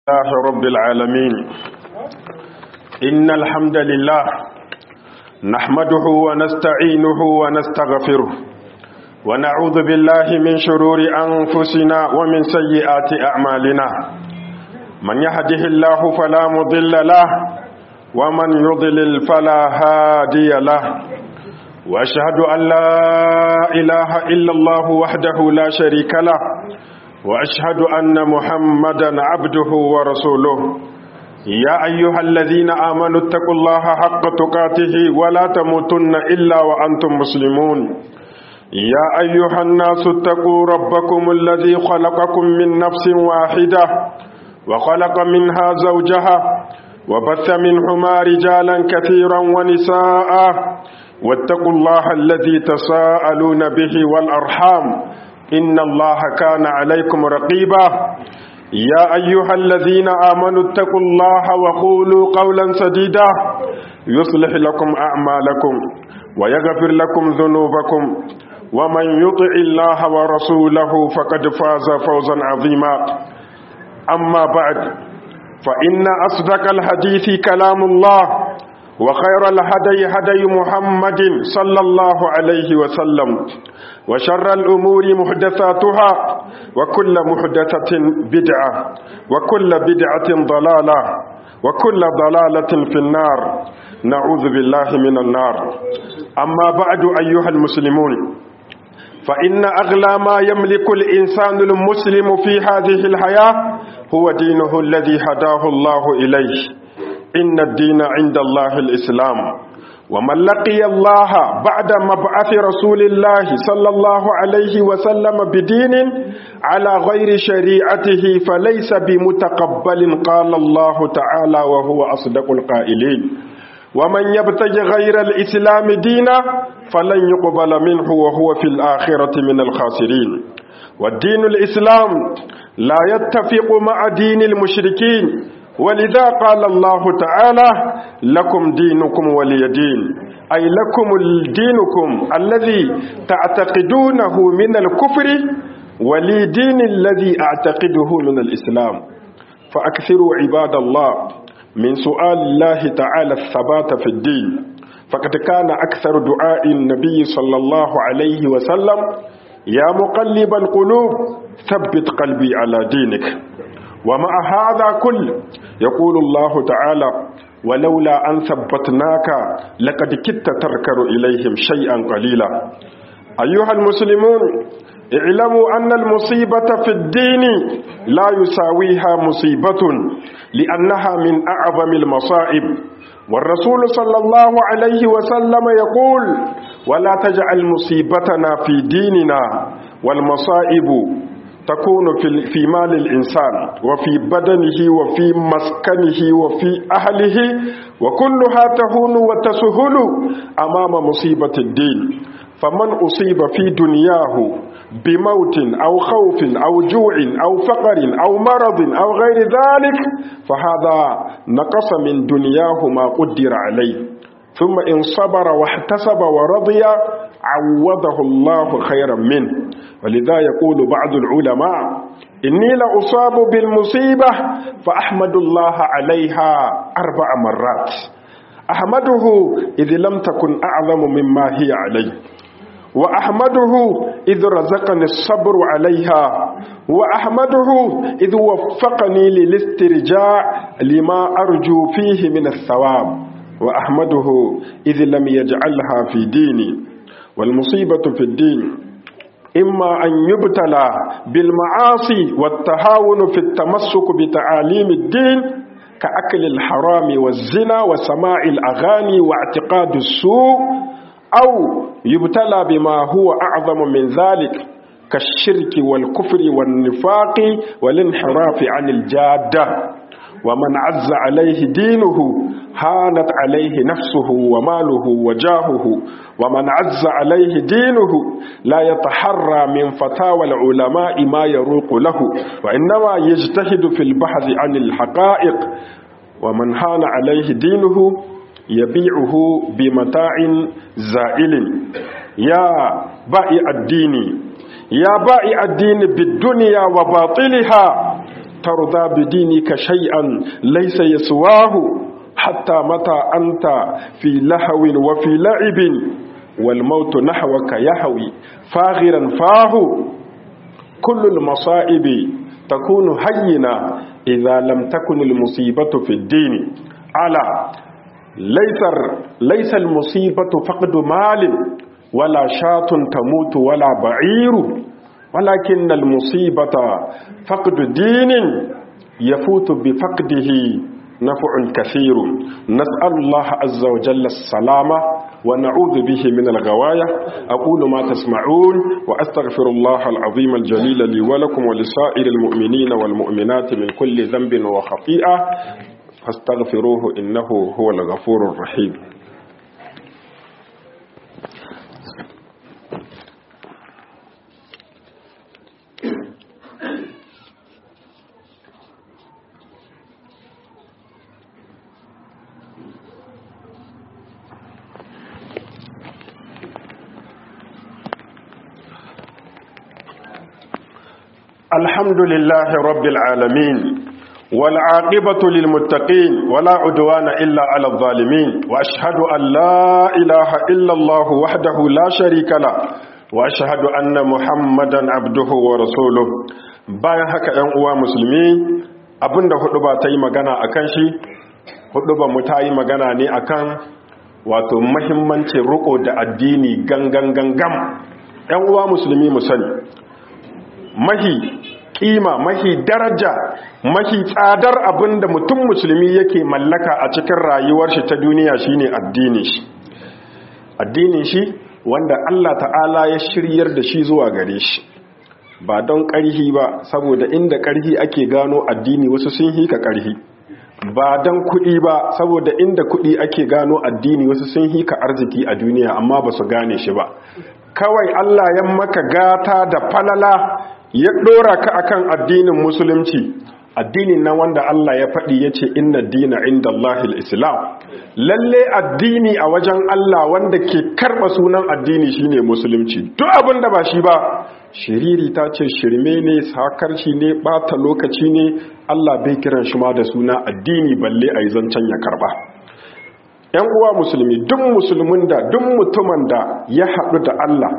الله رب العالمين. إن الحمد لله نحمده ونستعينه ونستغفره ونعوذ بالله من شرور أنفسنا ومن سيئات أعمالنا. من يهده الله فلا مضل له ومن يضلل فلا هادي له، وأشهد أن لا إله إلا الله وحده لا شريك له، وأشهد أن محمدا عبده ورسوله. يا أيها الذين آمنوا اتقوا الله حق تقاته ولا تموتن إلا وأنتم مسلمون. يا أيها الناس اتقوا ربكم الذي خلقكم من نفس واحدة وخلق منها زوجها وبث منهما رجالا كثيرا ونساء، واتقوا الله الذي تساءلون به والأرحام إن الله كان عليكم رقيبا. يا أيها الذين آمنوا اتقوا الله وقولوا قولا سديدا يصلح لكم أعمالكم ويغفر لكم ذنوبكم، ومن يطع الله ورسوله فقد فاز فوزا عظيما. أما بعد، فإن أصدق الحديث كلام الله، وخير الهدي هدي محمد صلى الله عليه وسلم، وشر الأمور محدثاتها، وكل محدثة بدعة، وكل بدعة ضلالة، وكل ضلالة في النار. نعوذ بالله من النار. أما بعد أيها المسلمون، فإن أغلى ما يملك الإنسان المسلم في هذه الحياة هو دينه الذي هداه الله إليه. إن الدين عند الله الإسلام، ومن لقي الله بعد مبعث رسول الله صلى الله عليه وسلم بدين على غير شريعته فليس بمتقبل، قال الله تعالى وهو أصدق القائلين: ومن يبتغي غير الإسلام دينا فلن يقبل منه وهو في الآخرة من الخاسرين. والدين الإسلام لا يتفق مع دين المشركين، ولذا قال الله تعالى: لكم دينكم ولي دين، أي لكم دينكم الذي تعتقدونه من الكفر ولي دين الذي أعتقده من الإسلام. فأكثروا عباد الله من سؤال الله تعالى الثبات في الدين، فقد كان أكثر دعاء النبي صلى الله عليه وسلم: يا مقلب القلوب ثبت قلبي على دينك. ومع هذا كله يقول الله تعالى: ولولا أن ثبتناك لقد كدت تركن إليهم شيئا قليلا. أيها المسلمون، اعلموا أن المصيبة في الدين لا يساويها مصيبة، لأنها من أعظم المصائب. والرسول صلى الله عليه وسلم يقول: ولا تجعل مصيبتنا في ديننا. والمصائب تكون في مال الإنسان وفي بدنه وفي مسكنه وفي أهله، وكلها تهون وتسهل أمام مصيبة الدين. فمن أصيب في دنياه بموت أو خوف أو جوع أو فقر أو مرض أو غير ذلك فهذا نقص من دنياه ما قدر عليه، ثم إن صبر واحتسب ورضي عوضه الله خيرا منه. ولذا يقول بعض العلماء: إني لأصاب بالمصيبة فأحمد الله عليها 4 مرات، أحمده إذ لم تكن أعظم مما هي عليه، وأحمده إذ رزقني الصبر عليها، وأحمده إذ وفقني للاسترجاع لما أرجو فيه من الثواب، وأحمده إذ لم يجعلها في ديني. والمصيبة في الدين إما أن يبتلى بالمعاصي والتهاون في التمسك بتعاليم الدين كأكل الحرام والزنا وسماع الأغاني واعتقاد السوء، أو يبتلى بما هو أعظم من ذلك كالشرك والكفر والنفاق والانحراف عن الجادة. ومن عز عليه دينه هانت عليه نفسه وماله وجاهه. ومن عز عليه دينه لا يتحرى من فتاوى العلماء ما يروق له، وإنما يجتهد في البحث عن الحقائق. ومن هان عليه دينه يبيعه بمتاع زائل. يا بائع الدين بالدنيا وباطلها، ترضى بدينك شيئا ليس يسواه حتى متى أنت في لهو وفي لعب والموت نحوك يهوي فاغرا فاه كل المصائب تكون هينة إذا لم تكن المصيبة في الدين على ليس المصيبة فقد مال ولا شاة تموت ولا بعير ولكن المصيبة فقد دين يفوت بفقده نفع كثير نسأل الله عز وجل السلامة ونعوذ به من الغواية أقول ما تسمعون وأستغفر الله العظيم الجليل لي ولكم ولسائر المؤمنين والمؤمنات من كل ذنب وخطيئة فاستغفروه إنه هو الغفور الرحيم. الحمد لله رب العالمين والعاقبة للمتقين ولا عدوان إلا على الظالمين وأشهد أن لا إله إلا الله وحده لا شريك له وأشهد أن محمدا عبده ورسوله. bayan haka ‘yan uwa musulmi, abinda huduba ta yi magana a kan shi, huduba mu ta yi magana ne akan wato mahimmancin riko da addini gangan. ‘Yan uwa musulmi mu sani, mahi kima, mahi daraja, mahi tsadar abinda mutum musulmi yake mallaka a cikin rayuwar shi ta duniya shine addinin shi wanda Allah ta'ala ya shiryar da shi zuwa gare shi, ba don ƙarhi ba, saboda inda ƙarhi ake gano addini wasu sun hika ƙarhi, ba don kuɗi ba, saboda inda kuɗi ake gano addini wasu sun hika arziki a duniya amma ba su gane shi ba. Kawai Allah ya maka gata da falala ya ɗora ka akan addinin musulunci, addinin na wanda Allah ya faɗi ya ce inna dina inda Allahil Islam. Lalle addini a wajen Allah wanda ke karɓa sunan addini shine musulunci. Duk abin da ba shi ba, shiriri ta ce shirme ne, sakarci ne, ɓata lokaci ne, Allah bai kiran shi ma da suna addini balle a yi zancen ya karɓa. ‘Yan uwa musulmi, duk musulmin da, duk mutumin da ya haɗu da Allah,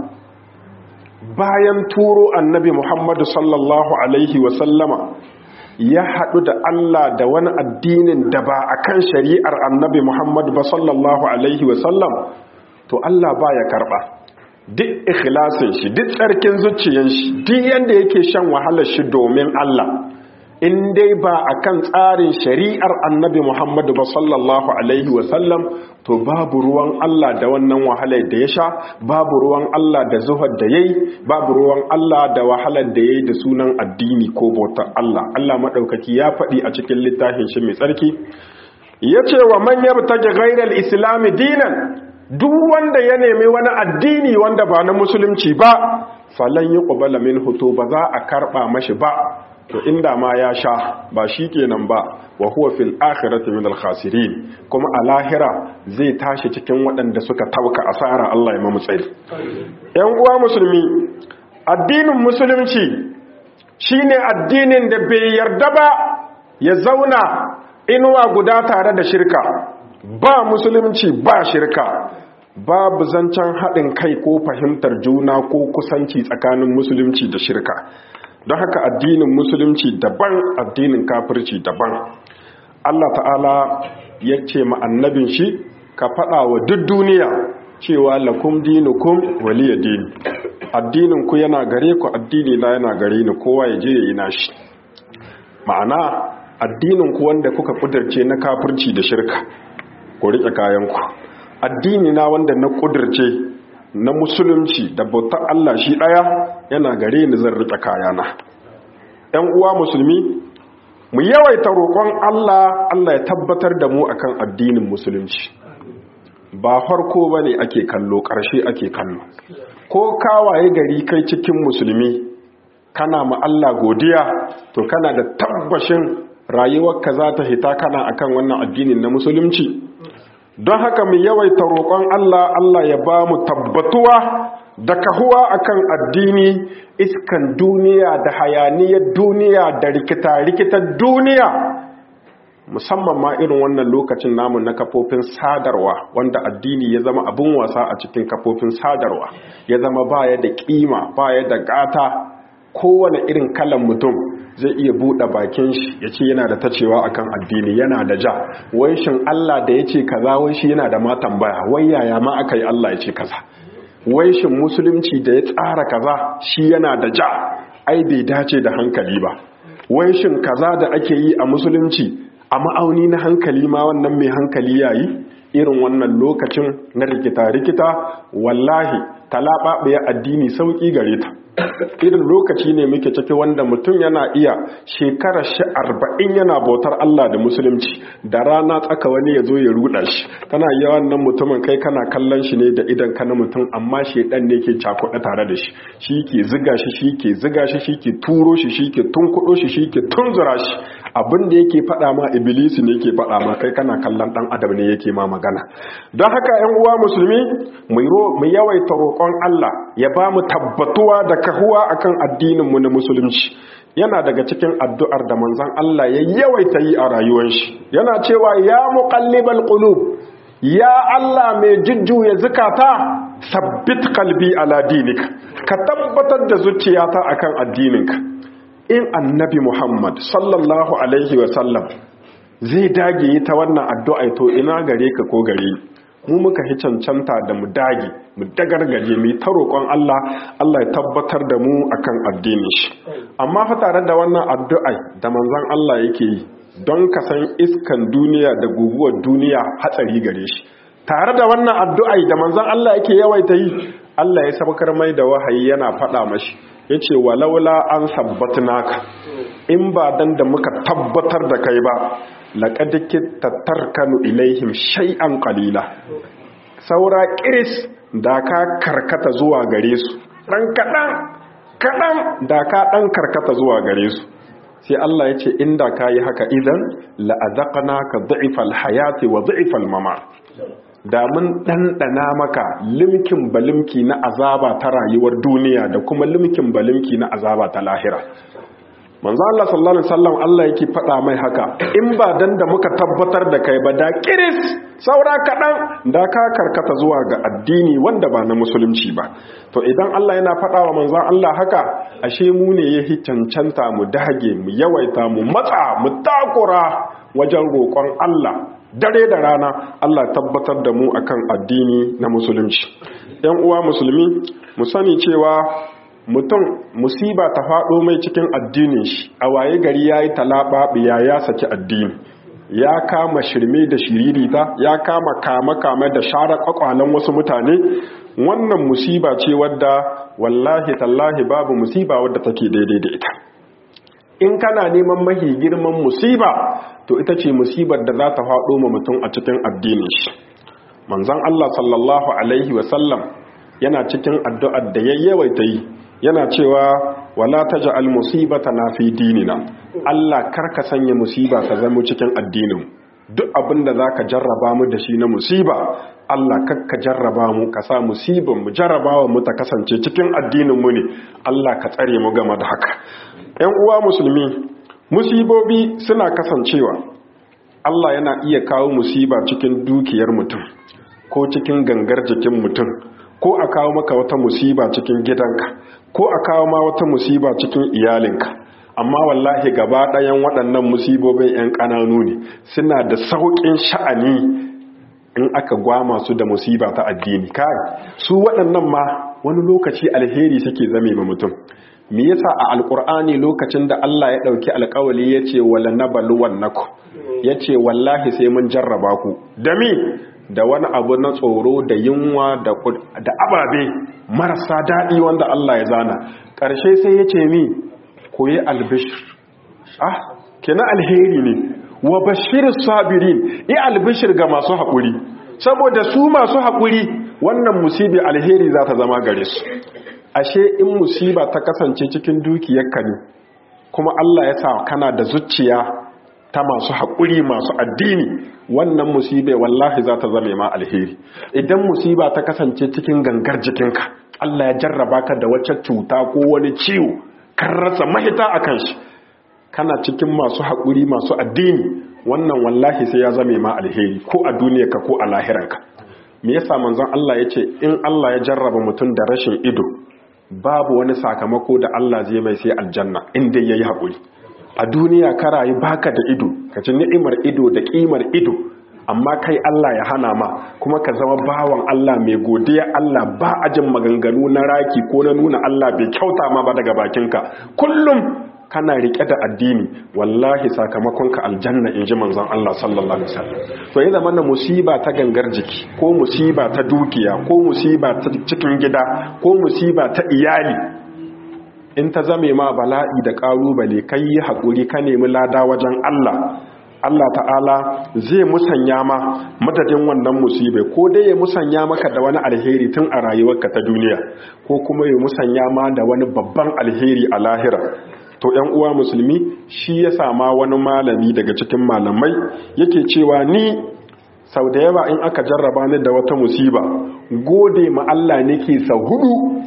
bayan turo annabi Muhammadu sallallahu Alaihi wasallama ya haɗu da Allah da wani addinin da ba a kan shari'ar annabi Muhammadu ba sallallahu Alaihi wasallam, to Allah ba ya karɓa. Duk ikhlasin shi, duk tsarkin zuciyan shi, duk yanda yake shan wahalar shi domin Allah, in dai ba a kan tsarin shari'ar annabi Muhammadu ba sallallahu Alaihi wasallam, to babu ruwan Allah da wannan wahalar da ya sha, babu ruwan Allah da zuhar da ya yi, babu ruwan Allah da wahalar da ya yi da sunan addini ko bautar Allah. Allah maɗaukaki ya faɗi a cikin littafin shi mai tsarki, ya ce wa man yabtaji ghairal islami dinan, duk wanda ya nemi wani addini wanda ba na musulunci ba, falan yuqbala minhu, to ba za a karɓa mashi ba. To inda ma ya sha ba shi kenan ba, wa huwa fil akhirati min al khasirin, kuma a lahira zai tashi cikin waɗanda suka tauka asara. Allah ya mamu tsari. Yan uwa musulmi, addinin musulunci shine addinin da bai yarda ba ya zauna inuwa guda tare da shirka. Ba musulunci ba shirka, babu zancen haɗin kai ko fahimtar juna ko kusanci tsakanin musulunci da shirka. Don haka addinin musulunci daban, addinin kafirci daban. Allah ta'ala ya ce ma annabin shi, ka faɗa wa duk duniya cewa lakum dinukum waliya dini, addinin ku yana gare ku, addini na yana gare ni, kowa ya je ya yi nashi. Ma'ana addinin ku wanda kuka kudirce na kafirci da shirka, ku riƙe kayan ku. Addini na wanda na kudirce na musulunci da bautar Allah shi ɗaya yana gare ni, zan riƙe kayana. ‘Yan uwa musulmi, mu yawaita roƙon Allah, Allah ya tabbatar da mu akan addinin musulunci. Ba farko ba ne ake kallo, ƙarshe ake kallo. Ko kawaye gari kai cikin musulmi, kana ma Allah godiya, to kana da tabbashin rayuwarka za ta hita kana akan wannan addinin na musulunci. Don haka mu yawaita roƙon Allah, Allah ya ba mu tabbatuwa da kahuwa akan addini, iskan duniya da hayaniyar duniya da rikita-rikitar duniya, musamman ma irin wannan lokacin namu na kafofin sadarwa, wanda addini ya zama abin wasa a cikin kafofin sadarwa, ya zama baya da kima, baya da gata. Kowane irin kalan mutum zai iya buɗe bakin shi ya ce yana da tacewa akan addini, yana da ja. Wai shin Allah da ya ce kaza, wai shi yana da ma tambaya, wai yaya ma aka yi Allah ya ce kaza? Wai shin musulunci da ya tsara kaza shi yana da ja, ai bai dace da hankali ba. Wai shin kaza da ake yi a musulunci a ma'auni na hankali ma wannan mai hankali yayi? Irin wannan lokacin na rikita-rikita, wallahi talaɓaɓɓaya addini sauƙi gare ta. Irin lokaci ne muke ciki wanda mutum yana iya shekarar 40 yana bautar Allah da musulunci, da rana tsaka wani ya zo ya ruɗa shi. Kana yi wannan mutumin kai kana kallon shi ne da idan ka na mutum, amma shedan ne ke cakuɗa tare da shi, shi ke ziga shi, shi ke ziga shi, shi ke turo shi, shi ke tunkuɗo shi, shi ke tunzura shi. Abin da yake faɗa ma Iblis ne yake faɗa ma kai, kana kallon ɗan adam ne yake ma magana. Don haka ƴan uwa musulmi, mu yawaita roƙon Allah ya ba mu tabbatuwa da kahuwa akan addinin mu na musulunci. Yana daga cikin addu'ar da manzon Allah ya yawaita yi a rayuwar shi, yana cewa ya muqallibal qulub, ya Allah mai jujjuya zukata, sabbit qalbi ala dinika, ka tabbatar da zuciyata akan addininka. In annabi Muhammad sallallahu alaihi wasallam zai dage ta wannan addu'a, to ina gare ka ko gare ni? Mu muka hi cancanta da mu dage, mu dagargaje, mu ta roƙon Allah, Allah ya tabbatar da mu akan addinin shi. Amma fa tare da wannan addu'a da manzon Allah yake yi, don ka san iskan duniya da guguwar duniya hatsari gare shi. Tare da wannan addu'a da manzon Allah yake yawaita yi, Allah ya sabkar mai da wahayi yana faɗa mashi, yace walaula an sabbatnaka, in ba dan da muka tabbatar da kai ba, laqad kitta tarkanu ilaihim shay'an qalila, saura kiris da ka karkata zuwa gare su, dan kadan da ka dan karkata zuwa gare su. Sai Allah ya ce inda kayi haka idan la azaqnaka dha'ifal hayati wa dha'ifal mamat, da mun ɗanɗana maka limkin balimki na azaba ta rayuwar duniya da kuma limkin balimki na azaba ta lahira. Manzo Allah sallallahu alaihi wasallam Allah yake faɗa mai haka, in ba dan da muka tabbatar da kai ba, da kiris saura kaɗan da ka karkata zuwa ga addini wanda ba na musulunci ba. To idan Allah yana faɗa wa manzo Allah haka, ashe mu ne ya cancanta mu dage, mu yawaita, mu matsa, mu takura wajen roƙon Allah dare da rana, Allah tabbatar da mu akan addini na musulunci. ‘Yan uwa musulmi, mu sani cewa mutum musiba ta faɗo mai cikin addinin shi, a waye gari ya yi talaɓaɓiya, ya saki addini, ya kama shirme da shiririta, ya kama kame da share ƙwaƙwalen wasu mutane. Wannan musiba ce wadda wallahi tallahi babu musiba wadda take daidai da ita. In kana neman mahi girman musiba, to ita ce musibar da za ta faɗo ma mutum a cikin addinin shi. Manzon Allah sallallahu alaihi wasallam yana cikin addu'ar da ya yawaita yi, yana cewa wala taj'al musibatana fi dinina, Allah karka sanya musiba ka zama cikin addinin. Duk abin da zaka jarraba mu da shi na musiba, Allah kakka jarraba mu, ka sa musibar mu jarrabawa mu ta kasance cikin addinin mu ne. Allah ka tsare mu game da haka. ‘Yan uwa musulmi, musibobi suna kasancewa. Allah yana iya kawo musiba cikin dukiyar mutum, ko cikin gangar jikin mutum, ko a kawo maka wata musiba cikin gidanka, ko a kawo ma wata musiba cikin iyalinka. Amma wallahi gaba ɗayan waɗannan musibobin ‘yan ƙananu ne, suna da sauƙin sha'ani in aka gwama su da musiba ta addini. Kai, su waɗannan ma wani lokaci alheri suke zame ma mutum. Me yasa a alkur'ani lokacin da Allah ya dauki alƙawali yace wala nabluwannakum, yace wallahi sai mun jarraba ku da me, da wani abu na tsoro da yunwa da ababe marasa dadi wanda Allah ya zana. Karshe sai yace mi ku yi albishir, kenan alheri ne, wa bashirus sabirin, yi albishir ga masu haƙuri, saboda su masu haƙuri wannan musibi alheri za ta zama gare su. Ashe in musiba ta kasance cikin dukiyarka ne, kuma Allah ya sa kana da zuciya ta masu haƙuri, masu addini, wannan musibe wallahi za ta zame ma alheri. Idan musiba ta kasance cikin gangar jikinka, Allah ya jarraba ka da wacce cuta ko wani ciwo kan rasa mahita akan shi, kana cikin masu haƙuri masu addini, wannan wallahi sai ya zame ma alheri ko a duniyarka ko a lahiranka. Me yasa manzon Allah yace in Allah ya jarraba mutum da rashin ido, babu wani sakamako da Allah zai mai sai aljanna in dai yayi haƙuri. A duniya ka rayu baka da ido, ka ci ni'imar ido da kimar ido, amma kai Allah ya hana ma, kuma ka zama bawan Allah mai godiya Allah, ba a jin maganganu na raki ko na nuna Allah bai kyauta ma ba daga bakinka, kullum kana rike da addini, wallahi sakamakonka aljanna, in ji manzon Allah sallallahu alaihi wasallam. To ya zama na musiba ta gangar jiki ko musiba ta dukiya ko musiba ta cikin gida ko musiba ta iyali, in ta zame ma bala'i da ƙalubale, kai yi haƙuri ka nemi lada wajen Allah, Allah ta'ala zai musanya ma madadin wannan musibai, ko dai ya musanya maka da wani alheri tun a rayuwarka ta duniya, ko kuma ya musanya ma da wani babban alheri a lahira. To ‘yan uwa musulmi, shi ya sama wani malami daga cikin malamai yake cewa ni sau da yawa in aka jarraba ni da wata musiba, gode ma Allah nake sau 4.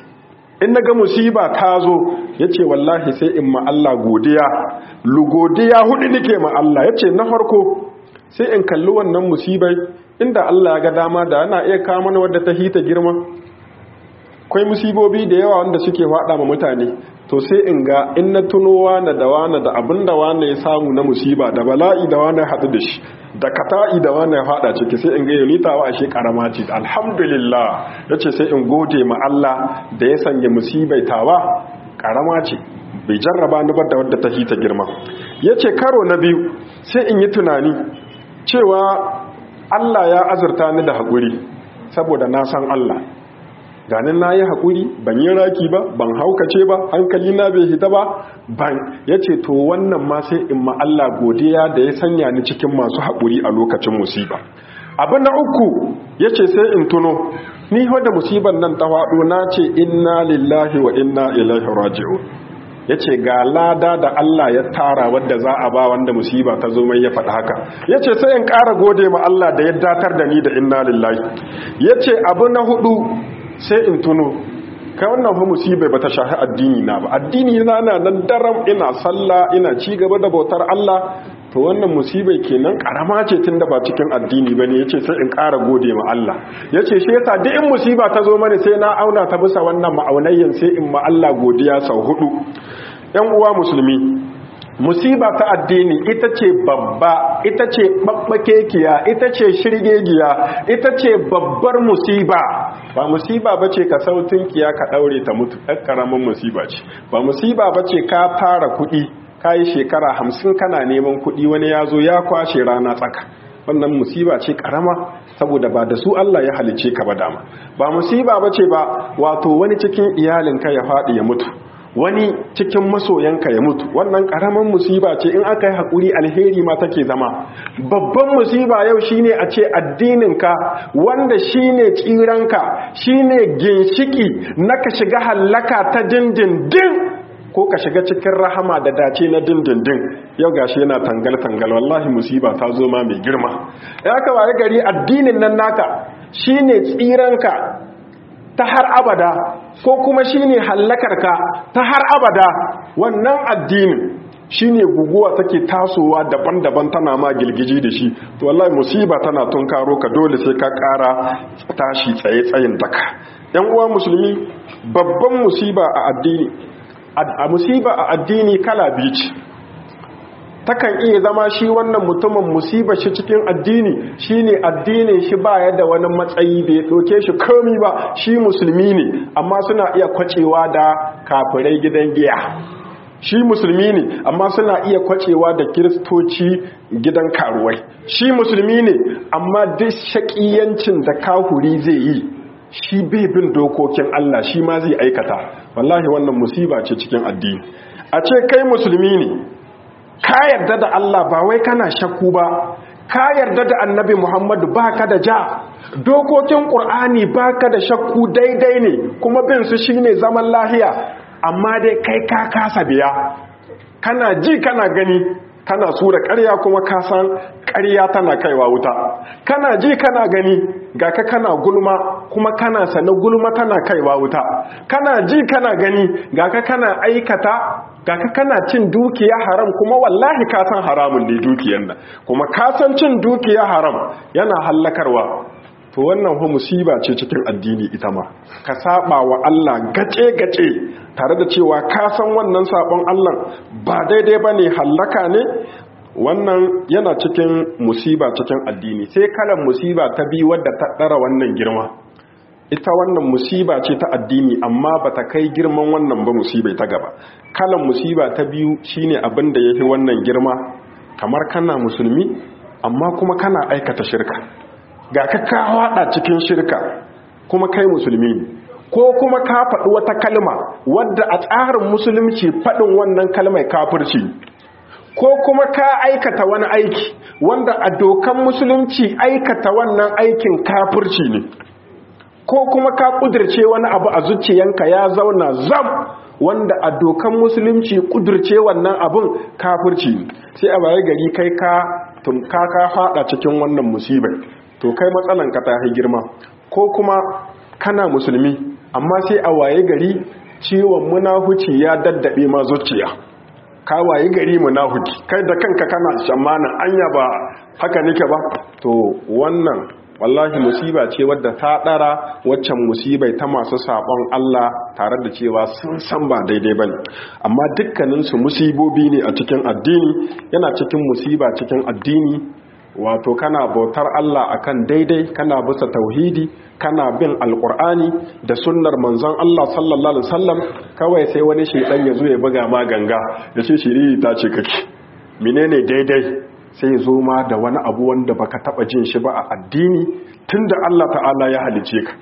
In naga musiba ta zo, yace wallahi sai in ma Allah godiya, godiya 4 nake ma Allah. Yace na farko sai in kalli wannan musibai, inda Allah ya ga dama da yana iya kawo mana wadda ta hita girma. Akwai musibobi da yawa wanda suke faɗa ma mutane, to sai in ga in na tuno wane da wane da abin da wane ya samu na musiba da bala'i da wane haɗu da shi da kata'i da wane ya faɗa ciki, sai in ga yunitawa a shekarama ce, alhamdulillah. Ya ce sai in gode ma Allah da ya sanya musibai tawa ƙarama ce, bai jarraba ni ba da wadda ta hita girma. Ya ce karo na biyu sai in yi tunani cewa Allah ya azurta ni da haƙuri, saboda na san Allah, ganin na yi haƙuri, ban yi raki ba, ban haukace ba, hankali na bai hita ba, ya ce to wannan ma sai in ma Allah godiya da ya sanya ni cikin masu haƙuri a lokacin musiba. Abin na uku ya ce sai in tuno, ni wadda musibar nan ta faɗo na ce inna lillahi wa inna ilaihi raji'un. Ya ce ga lada da Allah ya tara wadda za a ba wanda musiba ta zo mai ya faɗi haka. Ya ce sai in ƙara gode ma Allah da ya datar da ni da inna lillahi. Ya ce abu na 4 sai in tuno, kai wannan fa musibai bata shahi addini na ba, addini na nan daram, ina sallah, ina ci gaba da bautar Allah, to wannan musibai kenan karama ce tunda ba cikin addini bane. Yace sai in ƙara gode ma Allah. Yace shi yasa duk in musiba ta zo mani sai na auna ta bisa wannan ma'aunayyan, sai in ma Allah godiya sau 4. Yan uwa musulmi, musiba ta addini ita ce babba, ita ce babbakekiya, ita ce shirgegiya, ita ce babbar musiba. Ba musiba bace ka sautin kiya ka daure ta mutu, ɗan karamin musiba ce. Ba musiba bace ka tara kuɗi, ka yi shekara 50 kana neman kuɗi, wani ya zo ya kwashe rana tsaka. Wannan musiba ce karama, saboda ba da su Allah ya halice ka ba dama. Ba musiba bace ba wato wani cikin iyalinka ya faɗi ya mutu, wani cikin masoyanka ya mutu, wannan karamin musiba ce. In aka yi haƙuri alheri ma take zama. Babban musiba yau shine a ce addininka, wanda shine tsiranka, shine ginshiki na ka shiga hallaka ta dindindin ko ka shiga cikin rahama da dace na dindindin, yau gashi yana tangal-tangal. Wallahi musiba ta zo ma mai girma. Ya ka waye gari addinin nan naka shine tsiranka ta har abada, ko kuma shine hallakarka ta har abada. Wannan addinin shine guguwa take tasowa daban-daban tana ma gilgiji da shi, to wallahi musiba tana tunkaro ka, dole sai ka ƙara tashi tsaye-tsayin daka. Yan uwa musulmi, babban musiba a addini, musiba a addini kala biyu ce. Takan iya zama shi wannan mutumin musibar shi cikin addini shine addinin shi baya da wani matsayi, bai doke shi komai ba, shi musulmi ne amma suna iya kwacewa da kafirai gidan giya. Shi musulmi ne amma suna iya kwacewa da kiristoci gidan karuwai. Shi musulmi ne amma duk shakiyancin da kahuri zai yi, shi bai bin dokokin Allah, shi ma zai aikata. Wallahi wannan musiba ce cikin addini. A ce kai musulmi ne, ka yarda da Allah, ba wai kana shakku ba, ka yarda da annabi Muhammadu, ba ka da ja, dokokin ƙur'ani ba ka da shakku, daidai ne kuma bin su shine zaman lahiya, amma dai kai ka kasa biya. Kana ji kana gani, kana sura ƙarya kuma ka san ƙarya tana kaiwa wuta. Kana ji kana gani, ga ka kana gulma, kuma kana sana gulma tana kaiwa wuta, kana ji kana gani ga ka kana aikata, ga ka kana cin dukiya haram, kuma wallahi ka san haramun ne dukiyar nan, kuma ka san cin dukiya haram yana hallakarwa. To wannan ho musiba ce cikin addini ita ma, ka saba wa Allah gace-gace tare da cewa ka san wannan sabon Allah ba daidai bane, hallaka ne. Wannan yana cikin musiba cikin addini. Sai kalan musiba ta bi wadda ta dara wannan girma, ita wannan musiba ce ta addini amma bata kai girman wannan ba musibai ta gaba. Kalan musiba ta biyu shine abin da yafi wannan girma, kamar kana musulmi amma kuma kana aikata shirka, ga ka hada cikin shirka kuma kai musulmi ne, ko kuma ka faɗi wata kalma wadda a tsarin musulunci faɗin wannan kalmar kafirci, ko kuma ka aikata wani aiki wanda a dokan musulunci aikata wannan aikin kafirci ne, ko kuma ka kudirce wani abu a zuciyanka ya zauna zam wanda a dokan musulunci kudirce wannan abun kafirci ne, sai a waye gari kai ka fada cikin wannan musibar, to kai matsalanka ta yi girma. Ko kuma kana musulmi amma sai a waye gari ciwon munahuci ya daddabe ma zuciya, ka waye gari munahuci, kai da kanka kana shamanin anya ba haka nake ba. To wannan wallahi musiba ce wadda ta dara waccan musibai ta masu sabon Allah, tare da cewa sun san ba daidai bane, amma dukkanin su musibobi ne a cikin addini. Yana cikin musiba cikin addini, wato kana bautar Allah akan daidai, kana bisa tauhidi, kana bin alqur'ani da sunnar manzon Allah sallallahu alaihi wasallam, kawai sai wani shedan ya zo ya buga ma ganga da ce shiri ta ce kake menene daidai, sai zo ma da wani abu wanda baka taba jin shi ba a addini tunda Allah ta'ala ya halice ka.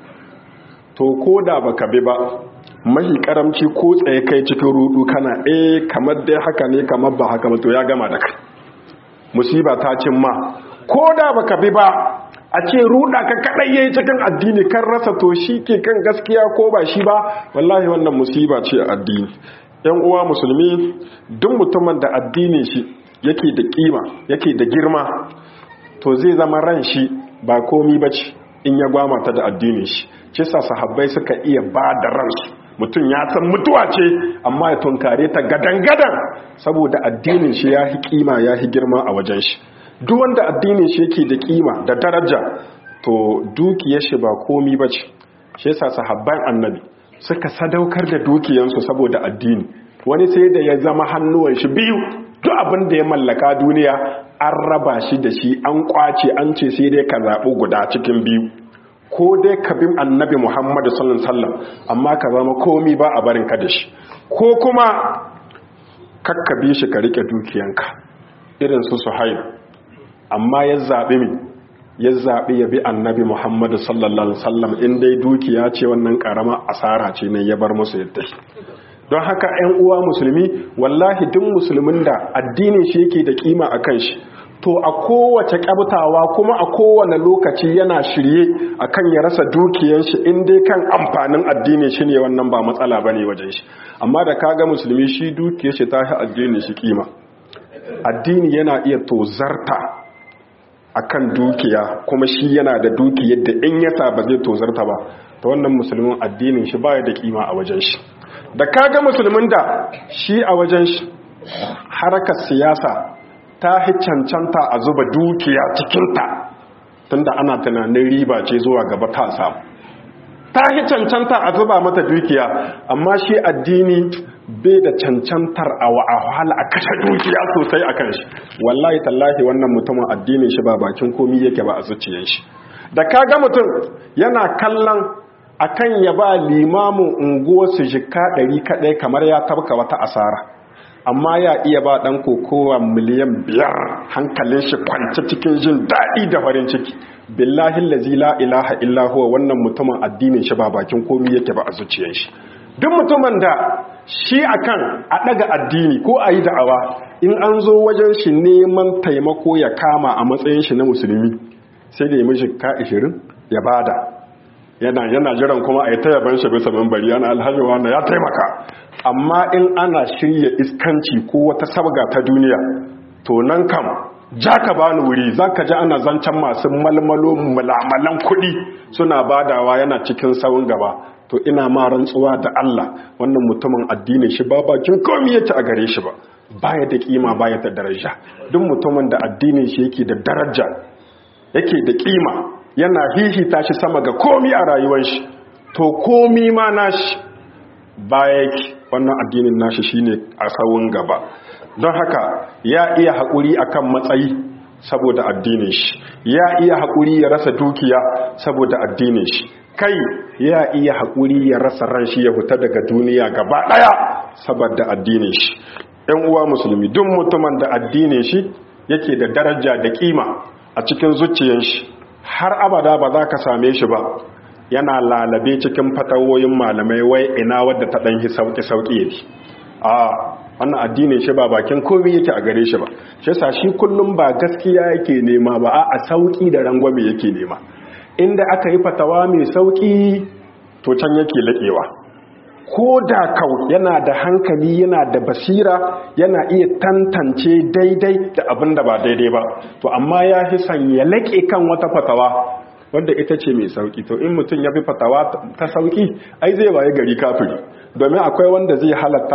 To koda baka bi ba, mahi karamci ko tsaye kai cikin rudu kana kamar dai haka ne kamar ba haka ba, to ya gama da kai, musiba ta cin ma. Koda baka bi ba, a ce ruda ka kadai yayi cikin addini kan rasa to shi ke kan gaskiya ko ba shi ba, wallahi wannan musiba ce a addini. Yan uwa musulmi, duk mutumin da addinin shi yake da kima yake da girma, to zai zama ran shi ba komi bace in ya gwama ta da addinin shi. Kisa sahabbai suka iya ba da ransu, mutum ya san mutuwa ce amma ya tunkare ta gadan-gadan saboda addinin shi ya kima ya girma a wajen shi. Duk wanda addinin shi yake da kima da daraja, to dukiyar shi ba komi bace. Shi yasa sahabban annabi suka sadaukar da dukiyansu saboda addini. Wani sai da ya zama hannuwan shi biyu, duk abin da ya mallaka duniya an raba shi da shi, an kwace, an ce sai dai ka zaɓi guda cikin biyu, ko dai ka bi annabi Muhammad sallallahu alaihi wasallam amma ka zama komi ba a barin ka da shi, ko kuma kakkabe shi ka rike dukiyanka. Irin su Suhaib, amma ya zaɓi ya bi annabi Muhammad sallallahu alaihi wasallam, in dai dukiya ce wannan karama asara ce ne ya bar musu yadda. Don haka 'yan uwa musulmi, wallahi duk musulmin da addinin shi yake da kima akan shi, to a kowace kabtawa kuma a kowane lokaci yana shirye akan ya rasa dukiyar shi in dai kan amfanin addinin shi ne, wannan ba matsala bane wajen shi. Amma da kaga musulmi shi dukiyar shi ta hi addinin shi kima, addini yana iya tozarta akan dukiya, kuma shi yana da dukiyar da in yasa ba zai tozarta ba, to wannan musulmin addinin shi baya da kima a wajen shi. Da kaga musulmin da shi a wajen shi harakar siyasa ta hi cancanta a zuba dukiya cikinta, tunda ana tunanin riba ce zuwa gaba ta samu, ta hi cancanta a zuba mata dukiya, amma shi addini bai da cancantar a wahala a kashe dukiya sosai a kan shi. Wallahi tallahi wannan mutumin addinin shi ba bakin komi yake ba a zuciyar shi. Da kaga mutum yana kallon akan ya ba limamin unguwarsu jika 100 kadai kamar ya tabka wata asara, amma ya iya ba dan kokowa miliyan 5 hankalin shi kwance cikin jin daɗi da farin ciki. Billahi allazi la ilaha illa huwa wannan mutumin addinin shi ba bakin komi yake ba a zuciyar shi. Duk mutumin da shi akan a daga addini ko a yi da'awa, in an zo wajen shi neman taimako ya kama a matsayin shi na musulmi, sai da ya mishi ka 20 ya bada, yana jiran kuma a yi ta yaban shi bisa mambari, yana alhaji wanda ya taimaka. Amma in ana shirya iskanci ko wata sabga ta duniya, to nan kam ja ka bani wuri za ka ji ana zancen masu malmalo mulamalan kuɗi suna badawa yana cikin sawun gaba, to ina ma rantsuwa da Allah wannan mutumin addinin shi ba bakin komai yake a gare shi ba, baya da kima baya da daraja. Duk mutumin da addinin shi yake da daraja yake da kima yana hihita shi sama ga komai a rayuwar shi, to komai ma nashi baya yake, wannan addinin nashi shine a sawun gaba. Don haka ya iya haƙuri akan matsayi saboda addinin shi, ya iya haƙuri ya rasa dukiya saboda addinin shi, kai ya iya haƙuri ya rasa ran shi ya huta daga duniya gaba ɗaya saboda addinin shi. ‘Yan uwa musulmi, duk mutumin da addinin shi yake da daraja da kima a cikin zuciyar shi, har abada ba za ka same shi ba yana lalabe cikin fatawoyin malamai wai ina wadda ta ɗan sauƙi yake. Wannan addinin shi ba bakin komai yake a gare shi ba, shi yasa shi kullum ba gaskiya yake nema ba, a sauki da rangwame yake nema. Inda aka yi fatawa mai sauki to can yake laƙewa, ko da kau yana da hankali yana da basira yana iya tantance daidai da abin da ba daidai ba, to amma ya fi son ya laƙe kan wata fatawa wanda ita ce mai sauki. To in mutum ya fi fatawa ta sauki ai zai waye gari kafiri, domin akwai wanda zai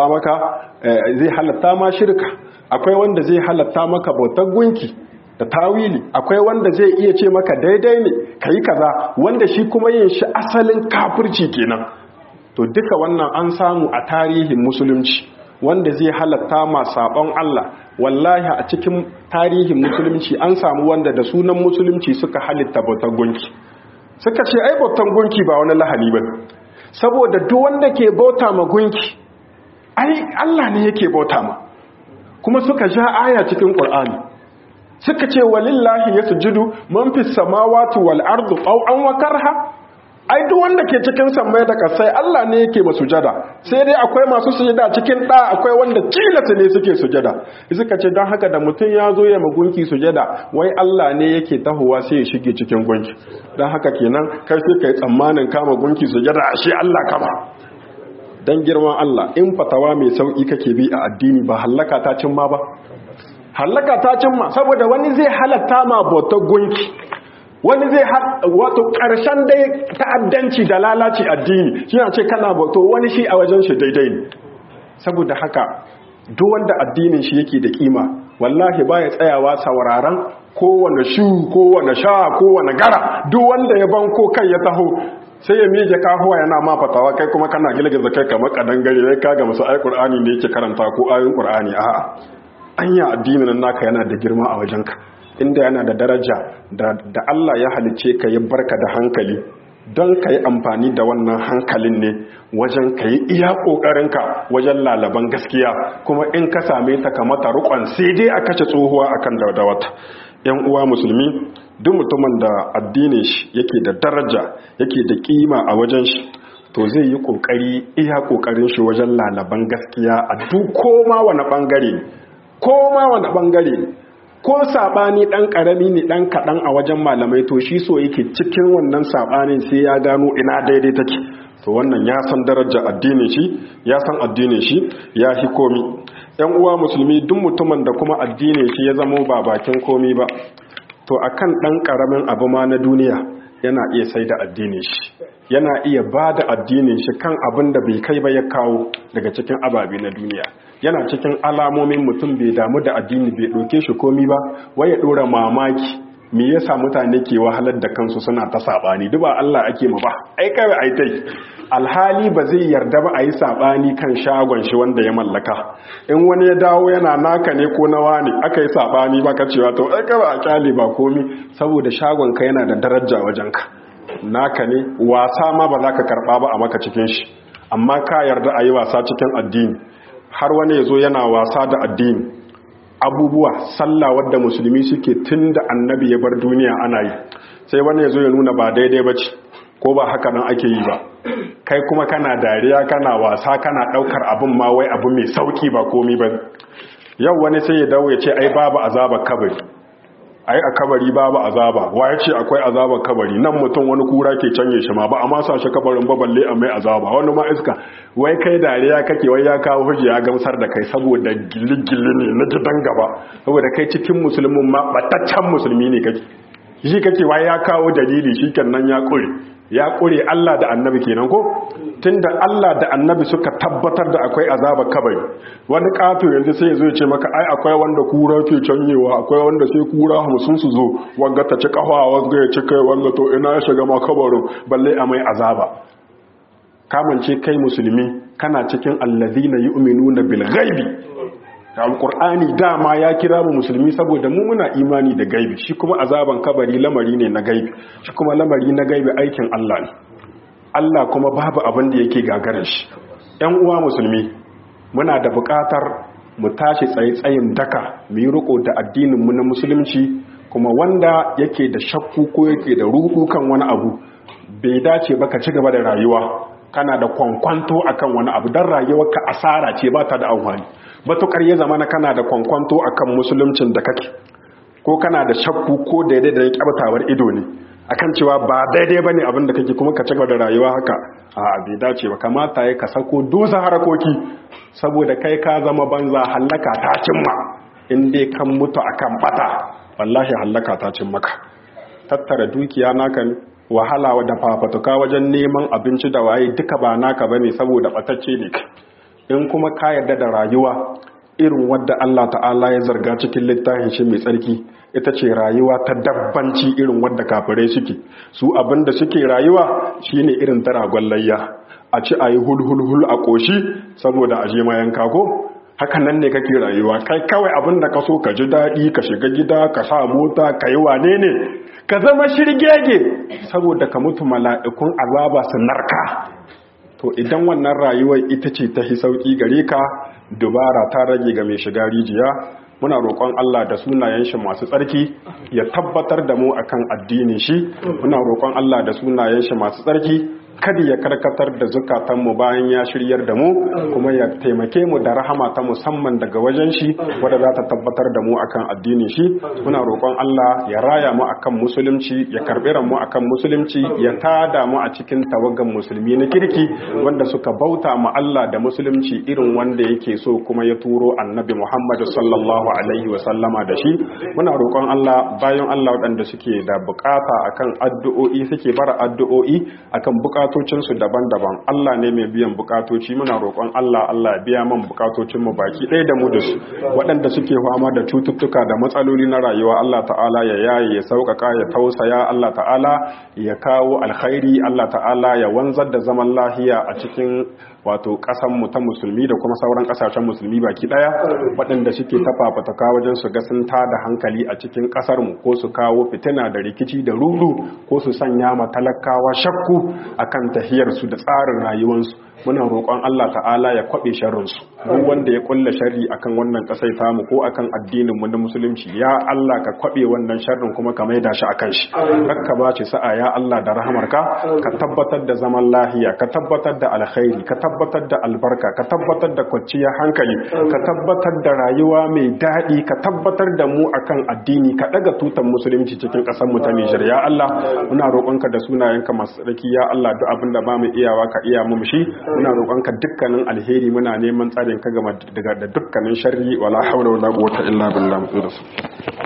halatta ma shirka, akwai wanda zai halatta maka bautar gunki da tawili, akwai wanda zai iya ce maka daidai ne kai kaza, wanda shi kuma yin shi asalin kafirci kenan. To duka wannan an samu a tarihin musulunci, wanda zai halatta ma sabon Allah. Wallahi a cikin tarihin musulunci an samu wanda da sunan musulunci suka halitta bautar gunki, suka ce ai bautar gunki ba wani lahani ba, saboda duk wanda ke bauta ma gunki ai Allah ne yake bauta ma. Kuma suka ja aya cikin Qur'ani suka ce walillahi yasjudu man fis samawati wal ardi taw'an wa karha, ai duk wanda ke cikin sammai da kasai Allah ne yake ma sujada, sai dai akwai masu sujada cikin da, akwai wanda tilata ne suke sujada. Suka ce don haka da mutum ya zo ya magunki sujada wai Allah ne yake tahowa sai ya shige cikin gunki, don haka kenan kai sai kai tsammanin kama gunki sujada ashe Allah kama. Dan girman Allah, in fatawa mai sauki kake bi a addini ba hallaka ta cimma ba, hallaka ta cimma, saboda wani zai halatta ma bautar gunki, wani zai wato ƙarshen dai ta'addanci da lalaci addini shi ce kana bauto, wani shi a wajen shi daidai ne. Saboda haka duk wanda addinin shi yake da kima wallahi baya tsayawa sauraron kowane shu kowane sha kowane gara. Duk wanda ya banko kai ya taho sai ya mije kahuwa yana ma fatawa, kai kuma kana gilgiza kai kamar kadangare, ya kaga masu ayi Qur'ani ne yake karanta ko ayoyin Qur'ani. A'a, anya addinin naka yana da girma a wajenka, inda yana da daraja da Allah ya halice ka yi barka da hankali don ka yi amfani da wannan hankalin ne wajen ka yi iya ƙoƙarinka wajen lalaban gaskiya, kuma in ka same ta kamata rukon sai dai a kashe tsohuwa akan da wata. ‘Yan uwa musulmi, duk mutumin da addinin shi yake da daraja yake da kima a wajen shi, to zai yi ƙoƙari iya ƙoƙarin shi wajen lalaban gaskiya a duk koma wani ɓangare. Ko saɓani ɗan ƙarami ne ɗan kaɗan a wajen malamai, to shi so yake cikin wannan saɓanin sai ya gano ina daidai take. To wannan ya san daraja addinin shi, ya san addinin shi ya fi komi. ‘Yan uwa musulmi, duk mutumin da kuma addinin shi ya zamo ba bakin komi ba, to akan ɗan ƙaramin abu ma na duniya yana iya sai da addinin shi, yana iya ba da addinin shi kan abin da bai kai ba ya kawo daga cikin ababe na duniya. Yana cikin alamomin mutum bai damu da addini, bai ɗauke shi komi ba, wai ya ɗora mamaki me yasa mutane ke wahalar da kansu suna ta saɓani. Duk ba Allah ake ma ba, ai kawai ai tai. Alhali ba zai yarda ba a yi saɓani kan shagon shi wanda ya mallaka. In wani ya dawo yana naka ne ko nawa ne aka yi saɓani ba ka cewa to ai kawai a kyale ba komi, saboda shagon ka yana da daraja wajenka, naka ne, wasa ma ba za ka karɓa ba a maka cikin shi, amma ka yarda a yi wasa cikin addini. Har wani ya zo yana wasa da addini, abubuwa sallah wadda musulmi suke tun da annabi ya bar duniya ana yi, sai wani ya zo ya nuna ba daidai ba ce ko ba haka nan ake yi ba, kai kuma kana dariya kana wasa kana ɗaukar abin ma wai abu mai sauki ba komi ba. Yau wani sai ya dawo ya ce ai babu azabar kabari, ai a kabari babu azaba wa ya ce akwai azabar kabari nan mutum wani kura ke canye shi ma ba a masa shi kabarin ba balle a mai azaba wani ma iska wai kai dariya kake wai ya kawo hujja ya gamsar da kai saboda gili-gili ne na gidan gaba saboda kai cikin musulmin ma bataccen musulmi ne kake shi kake wai ya kawo dalili shi kenan ya kure Allah da annabi kenan ko tunda Allah da annabi suka tabbatar da akwai azabar kabari wani kato yanzu sai ya zo ya ce maka ai akwai wanda kura ke canyewa akwai wanda sai kura 50 su zo wanga ta ci kafa wanga ya ci kai wanga to ina ya shiga ma kabarin balle a mai azaba kamance kai musulmi kana cikin alladhina yu'minuna bil ghaibi alqur'ani dama ya kira mu musulmi saboda mu muna imani da gaibi shi kuma azaban kabari lamari ne na gaibi shi kuma lamari na gaibi aikin Allah ne Allah kuma babu abin da yake gagarar shi ƴan uwa musulmi muna da buƙatar mu tashi tsayin daka mu yi riko da addinin mu na musulunci kuma wanda yake da shakku ko yake da ruɗu kan wani abu bai dace ba ka ci gaba da rayuwa kana da kwankwanto akan wani abu dan rayuwarka asara ce ba ta da amfani matukar ya zama na kana da kwankwanto akan musuluncin da kake ko kana da shakku ko daidai da kyabatawar ido ne akan cewa ba daidai bane abin da kake kuma ka cigaba da rayuwa haka a bai dace ba kamata ya ka sako dusa harakoki saboda kai ka zama banza hallaka ta cimma in dai kan mutu akan bata wallahi hallaka ta cin maka tattara dukiya naka wahala da fafatuka wajen neman abinci da waye duka ba naka bane saboda batacce ne in kuma ka yarda da rayuwa irin wadda Allah ta'ala ya zarga cikin littafin shi mai tsarki ita ce rayuwa ta dabbanci irin wadda kafirai suke su abinda suke rayuwa shine irin taragon layya a ci ayi hulhulhul a koshi saboda aje ma yanka ko haka nan ne kake rayuwa kai kawai abinda ka so ka ji dadi ka shiga gida ka sa mota ka yi wane ne ka zama shirgege saboda ka mutu mala'ikun azaba su narka to idan wannan rayuwar ita ce ta hi sauki gare ka dubara ta rage ga mai shiga rijiya muna roƙon Allah da sunayen shi masu tsarki ya tabbatar da mu akan addinin shi muna roƙon Allah da sunayen shi masu tsarki kada ya karkatar da zukatanmu bayan ya shiryar da mu kuma ya taimake mu da rahama ta musamman daga wajen shi wadda za ta tabbatar da mu akan addinin shi muna roƙon Allah ya raya mu akan musulunci ya karɓi mu akan musulunci ya tada mu a cikin tawagan musulmi na kirki wanda suka bauta mu Allah da musulunci irin wanda yake so kuma ya turo annabi Muhammad sallallahu alaihi wa sallama da shi muna roƙon Allah bayan Allah waɗanda suke da bukata akan addu'o'i suke bara addu'o'i akan bukatocinsu daban-daban Allah ne mai biyan bukatoci muna roƙon Allah ya biya man bukatocinmu baki ɗaya da mu da su waɗanda suke fama da cututtuka da matsaloli na rayuwa Allah ta'ala ya yaye ya sauƙaƙa ya tausaya Allah ta'ala ya kawo alkhairi Allah ta'ala ya wanzar da zaman lahiya a cikin wato ƙasanmu ta musulmi da kuma sauran ƙasashen musulmi baki ɗaya waɗanda suke tafafataka wajen su ga sun tada hankali a cikin ƙasarmu ko su kawo fitina da rikici da ruru ko su sanya ma talakawa shakku akan tahiyarsu da tsarin rayuwarsu muna roƙon Allah ta'ala ya kwaɓe sharrinsu duk wanda ya kulla sharri akan wannan ƙasai tamu ko akan addinin mu na musulunci ya Allah ka kwaɓe wannan sharrin kuma ka maida shi akan shi kakka ba shi sa'a ya Allah da rahamarka ka tabbatar da zaman lahiya ka tabbatar da alkhairi ka tabbatar da albarka ka tabbatar da kwanciyar hankali ka tabbatar da rayuwa mai daɗi ka tabbatar da mu akan addini ka ɗaga tutan musulunci cikin ƙasar mu ta Nijar ya Allah muna roƙonka da sunayenka masu tsarki ya Allah duk abin da ba mu iyawa ka iya mu shi muna roƙonka dukkanin alheri muna neman tsarin ka daga dukkanin sharri wala hawla wala quwwata illa billah.